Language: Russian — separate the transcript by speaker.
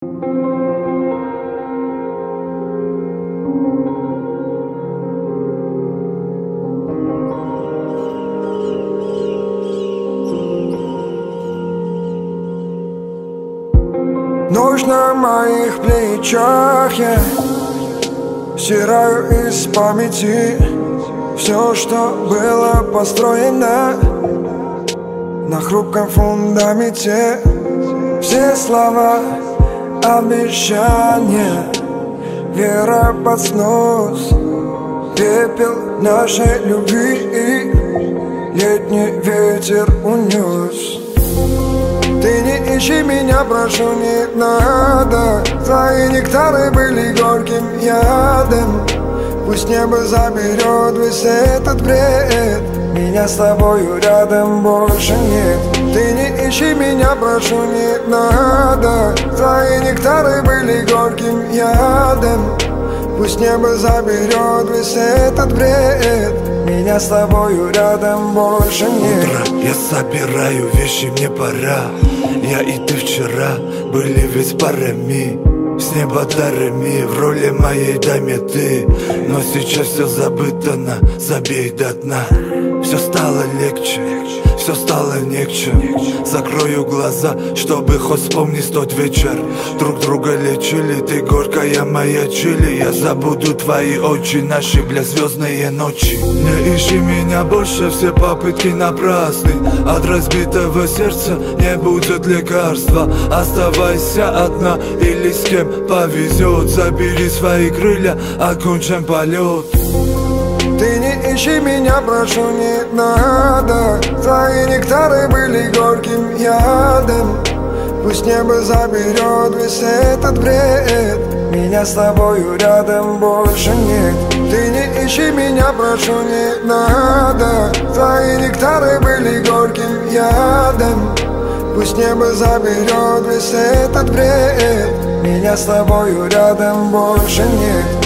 Speaker 1: Ночь на моих плечах, я стираю из памяти все, что было построено на хрупком фундаменте. Все слова, обещания, вера под снос, пепел нашей любви и летний ветер унес. Ты не ищи меня, прошу, не надо. Твои нектары были горьким ядом. Пусть небо заберет весь этот бред. Меня с тобою рядом больше нет. Ты не ищи меня, прошу, не надо. Твои нектары были горьким ядом. Пусть небо заберет весь этот бред. Меня с тобою рядом больше нет.
Speaker 2: Утро, я собираю вещи, мне пора. Я и ты вчера были ведь парами. С неба дарами, в роли моей даме ты. Но сейчас все забыто, забей до дна. Все стало легче, все стало негче. Закрою глаза, чтобы хоть вспомнить тот вечер. Друг друга лечили, ты горькая моя чили. Я забуду твои очи, наши, бля, звездные ночи. Не ищи меня больше, все попытки напрасны. От разбитого сердца не будет лекарства. Оставайся одна или с кем повезет. Забери свои крылья, окончим полет.
Speaker 1: Ты не ищи меня, прошу, не надо. Твои нектары были горьким ядом. Пусть небо заберет весь этот бред. Меня с тобою рядом больше нет. Ты не ищи меня, прошу, не надо. Твои нектары были горьким ядом. Пусть небо заберет весь этот бред. Меня с тобою рядом больше нет.